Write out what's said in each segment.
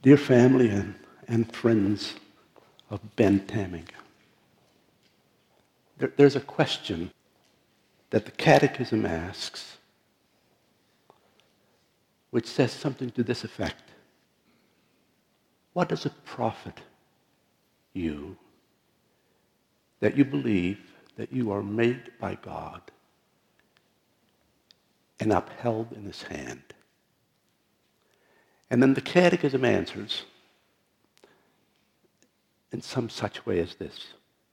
Dear family and friends of Ben Tamming, there's a question that the Catechism asks, which says something to this effect. What does it profit you that you believe that you are made by God and upheld in His hand? And then the Catechism answers in some such way as this.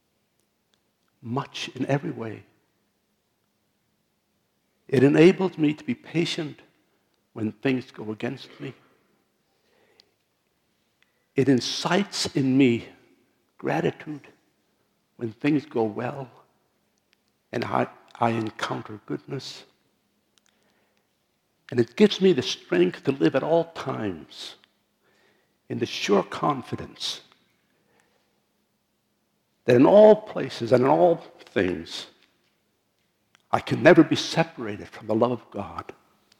Much in every way. It enables me to be patient when things go against me. It incites in me gratitude when things go well and I encounter goodness. And it gives me the strength to live at all times in the sure confidence that in all places and in all things, I can never be separated from the love of God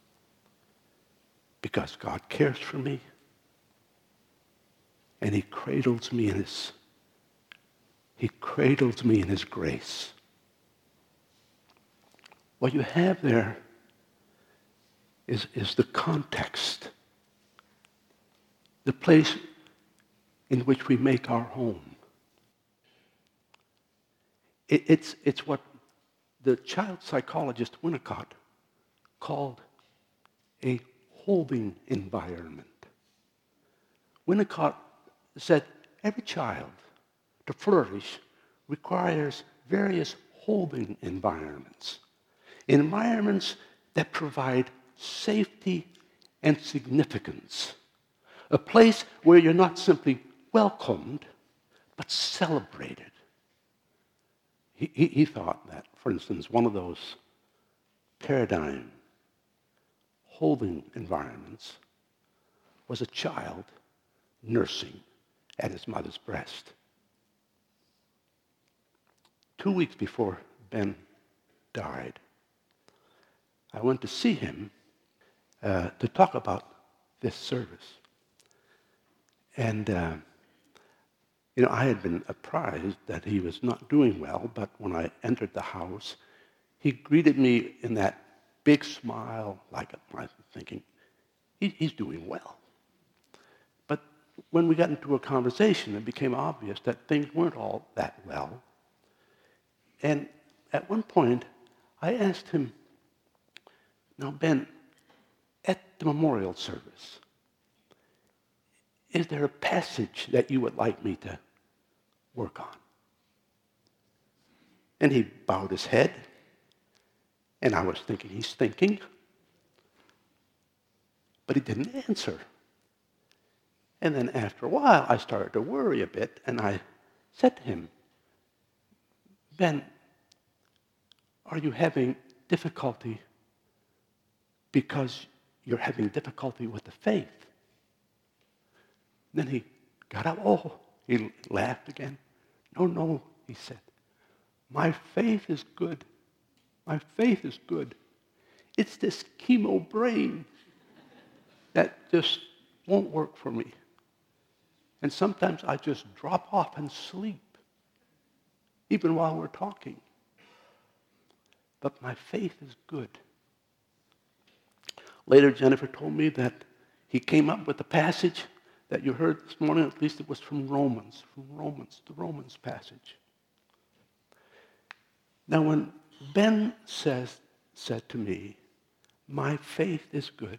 because God cares for me and He cradles me in His grace. What you have there is the context, the place in which we make our home. It's what the child psychologist Winnicott called a holding environment. Winnicott said every child to flourish requires various holding environments that provide safety and significance, a place where you're not simply welcomed, but celebrated. He thought that, for instance, one of those paradigm holding environments was a child nursing at his mother's breast. 2 weeks before Ben died, I went to see him to talk about this service. And, I had been apprised that he was not doing well, but when I entered the house, he greeted me in that big smile, like I'm thinking, he's doing well. But when we got into a conversation, it became obvious that things weren't all that well. And at one point, I asked him, now, Ben, at the memorial service, is there a passage that you would like me to work on? And he bowed his head, and I was thinking, he's thinking, but he didn't answer. And then after a while, I started to worry a bit, and I said to him, Ben, are you having difficulty because you're having difficulty with the faith? Then he got up. He laughed again. No, he said. My faith is good. My faith is good. It's this chemo brain that just won't work for me. And sometimes I just drop off and sleep, even while we're talking. But my faith is good. Later, Jennifer told me that he came up with a passage that you heard this morning. At least it was from Romans, the Romans passage. Now, when Ben said to me, my faith is good,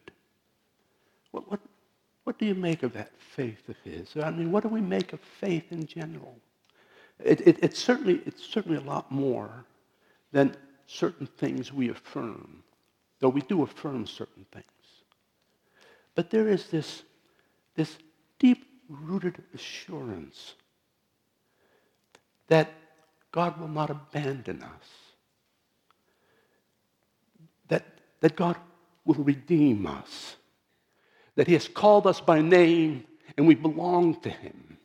what do you make of that faith of his? I mean, what do we make of faith in general? It's certainly a lot more than certain things we affirm, though we do affirm certain things. But there is this deep-rooted assurance that God will not abandon us, that God will redeem us, that He has called us by name and we belong to Him.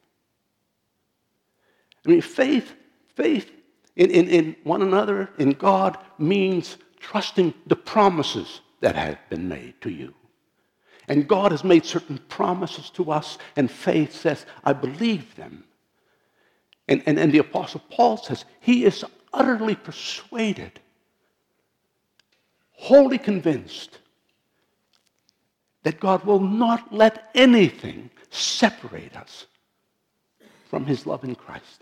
I mean, faith in one another, in God, means trusting the promises that have been made to you. And God has made certain promises to us, and faith says, I believe them. And the Apostle Paul says, he is utterly persuaded, wholly convinced, that God will not let anything separate us from his love in Christ.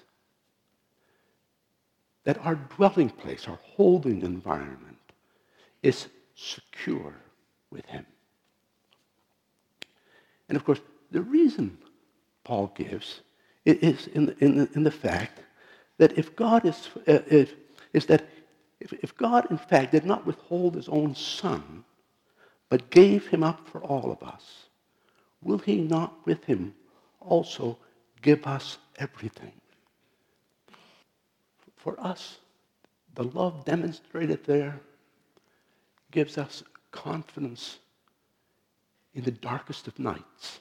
That our dwelling place, our holding environment, is secure with him. And of course, the reason Paul gives is in the fact that if God if God in fact did not withhold his own Son, but gave him up for all of us, will he not with him also give us everything? For us, the love demonstrated there gives us confidence in the darkest of nights.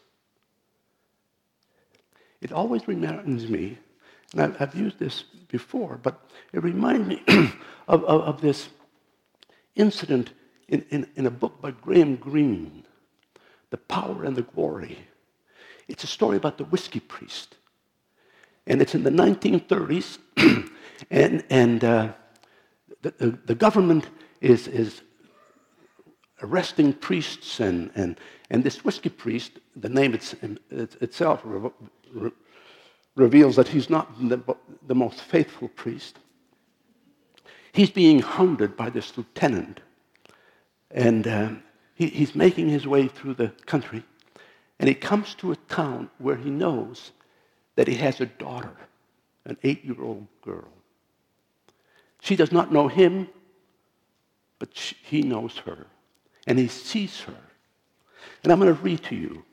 It always reminds me, and I've used this before, but it reminds me of this incident in a book by Graham Greene, The Power and the Glory. It's a story about the whiskey priest. And it's in the 1930s, and the government is arresting priests, and this whiskey priest, the name itself reveals that he's not the most faithful priest. He's being hounded by this lieutenant, and he's making his way through the country, and he comes to a town where he knows that he has a daughter, an 8-year-old girl. She does not know him, but he knows her, and he sees her. And I'm going to read to you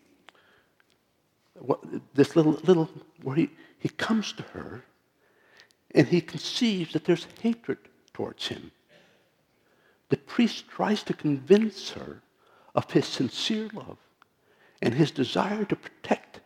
this little where he comes to her, and he conceives that there's hatred towards him. The priest tries to convince her of his sincere love and his desire to protect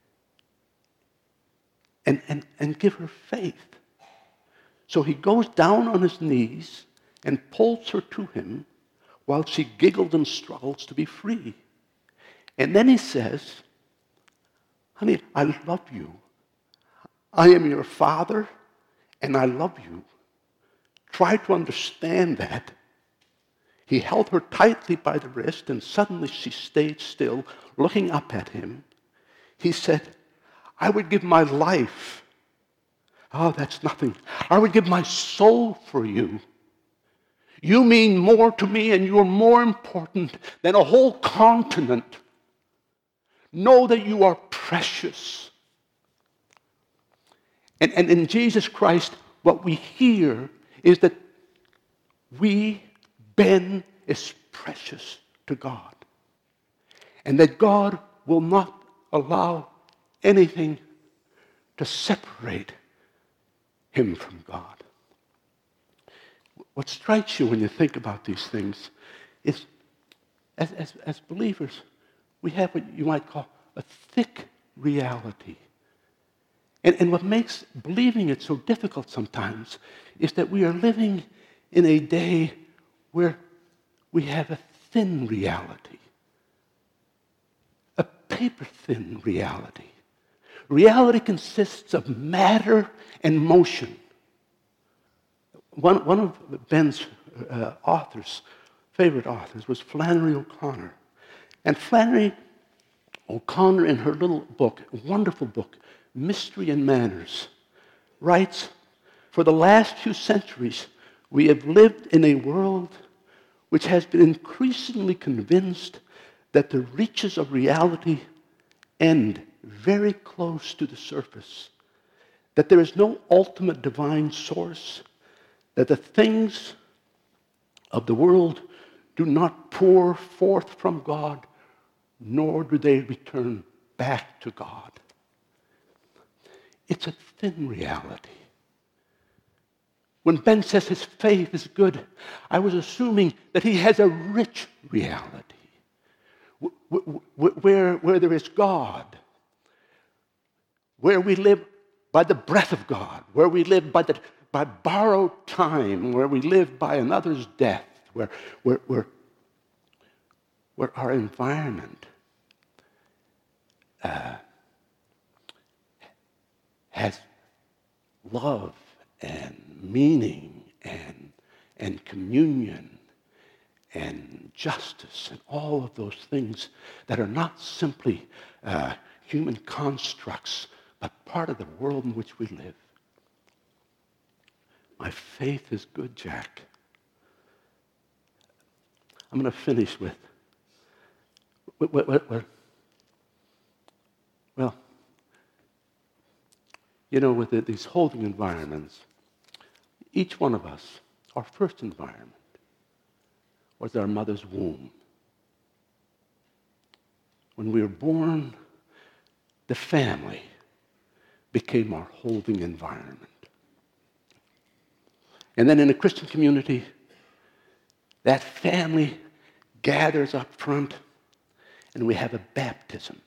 and give her faith. So he goes down on his knees and pulls her to him while she giggles and struggles to be free. And then he says, honey, I love you. I am your father, and I love you. Try to understand that. He held her tightly by the wrist, and suddenly she stayed still, looking up at him. He said, I would give my life. Oh, that's nothing. I would give my soul for you. You mean more to me, and you're more important than a whole continent. Know that you are precious. And in Jesus Christ, what we hear is that Ben is precious to God. And that God will not allow anything to separate him from God. What strikes you when you think about these things is, as believers, we have what you might call a thick reality. And what makes believing it so difficult sometimes is that we are living in a day where we have a thin reality, a paper-thin reality. Reality consists of matter and motion. One of Ben's favorite authors, was Flannery O'Connor. And Flannery O'Connor, in her little book, a wonderful book, Mystery and Manners, writes, for the last few centuries, we have lived in a world which has been increasingly convinced that the reaches of reality end very close to the surface, that there is no ultimate divine source, that the things of the world do not pour forth from God, nor do they return back to God. It's a thin reality. When Ben says his faith is good, I was assuming that he has a rich reality, where there is God, where we live by the breath of God, where we live by borrowed time, where we live by another's death, where where our environment has love and meaning and communion and justice and all of those things that are not simply human constructs, but part of the world in which we live. My faith is good, Jack. I'm going to finish with with these holding environments, each one of us, our first environment was our mother's womb. When we were born, the family became our holding environment. And then in a Christian community, that family gathers up front and we have a baptism.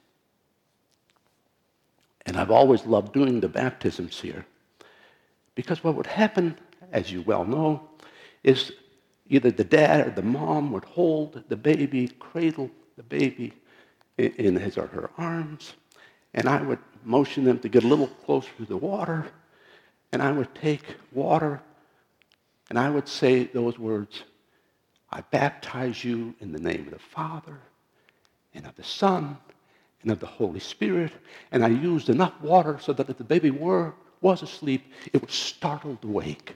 And I've always loved doing the baptisms here because what would happen, as you well know, is either the dad or the mom would hold the baby, cradle the baby in his or her arms, and I would motion them to get a little closer to the water, and I would take water, and I would say those words, I baptize you in the name of the Father, and of the Son, and of the Holy Spirit, and I used enough water so that if the baby was asleep, it was startled awake.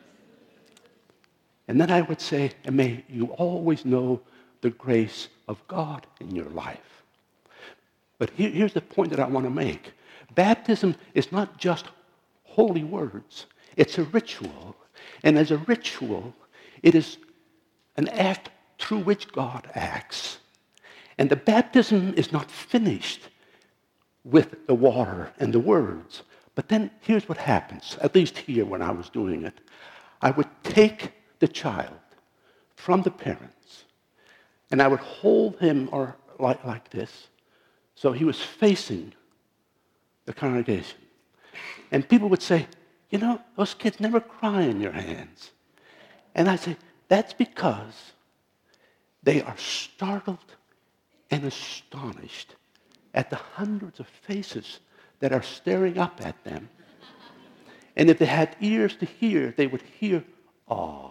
And then I would say, and may you always know the grace of God in your life. But here's the point that I want to make. Baptism is not just holy words. It's a ritual. And as a ritual, it is an act through which God acts. And the baptism is not finished with the water and the words. But then here's what happens, at least here when I was doing it. I would take the child from the parents, and I would hold him or like this, so he was facing the congregation. And people would say, you know, those kids never cry in your hands. And I say, that's because they are startled and astonished at the hundreds of faces that are staring up at them. And if they had ears to hear, they would hear, "Aww."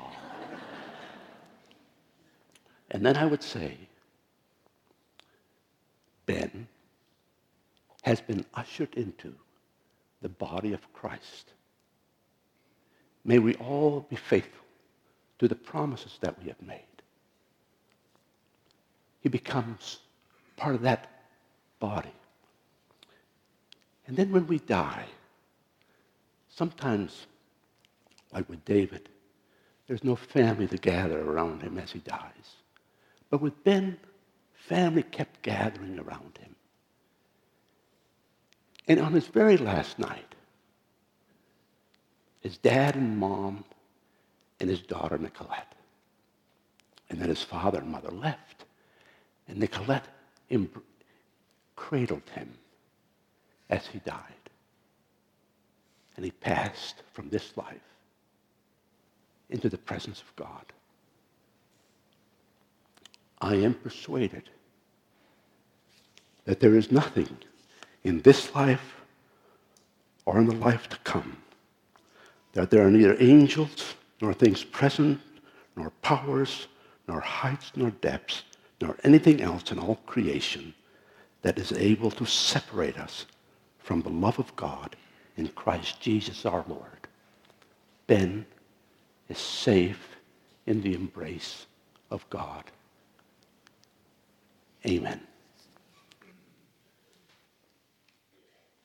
And then I would say, Ben has been ushered into the body of Christ. May we all be faithful to the promises that we have made. He becomes part of that body. And then when we die, sometimes, like with David, there's no family to gather around him as he dies. But with Ben, family kept gathering around him. And on his very last night, his dad and mom and his daughter Nicolette, and then his father and mother left. And Nicolette cradled him as he died. And he passed from this life into the presence of God. I am persuaded that there is nothing in this life or in the life to come, that there are neither angels, nor things present, nor powers, nor heights, nor depths, nor anything else in all creation that is able to separate us from the love of God in Christ Jesus our Lord. Ben is safe in the embrace of God. Amen.